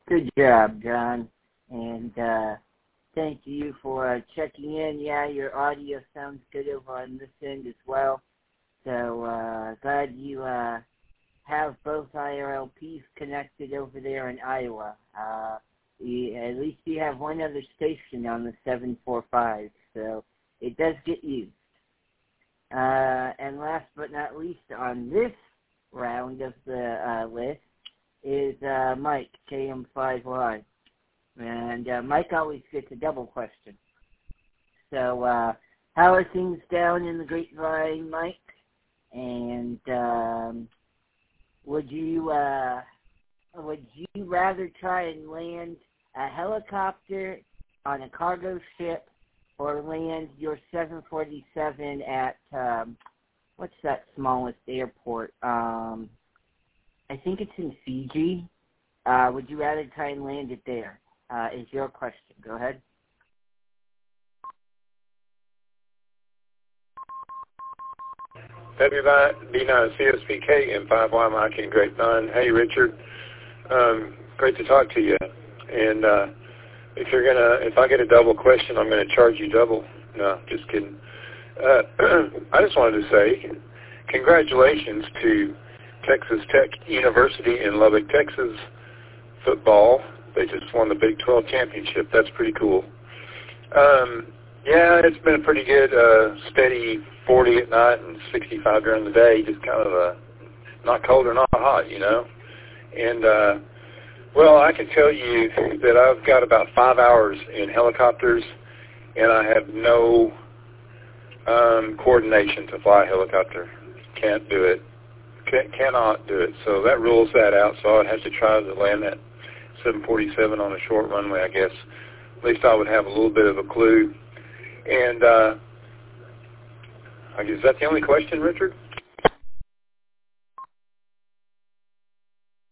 Good job, John. And thank you for checking in. Yeah, your audio sounds good over on this end as well. So glad you have both IRLPs connected over there in Iowa. At least you have one other station on the 745, so it does get used. And last but not least on this round of the list is Mike, KM5Y. And Mike always gets a double question. So how are things down in the Grapevine, Mike? And would you rather try and land a helicopter on a cargo ship or land your 747 at, what's that smallest airport? I think it's in Fiji. Would you rather try and land it there? Is your question. Go ahead. WB9 CSPK and 5Y Mike in Grapevine. Hey, Richard. Great to talk to you. And if I get a double question, I'm gonna charge you double. No, just kidding. I just wanted to say congratulations to Texas Tech University in Lubbock, Texas football. They just won the Big 12 championship. That's pretty cool. Yeah, it's been a pretty good, steady 40 at night and 65 during the day, just kind of not cold or not hot, you know. And, well, I can tell you that I've got about 5 hours in helicopters, and I have no coordination to fly a helicopter. Can't do it. Cannot do it. So that rules that out, so I'd have to try to land that 747 on a short runway, I guess. At least I would have a little bit of a clue. And I guess, is that the only question, Richard?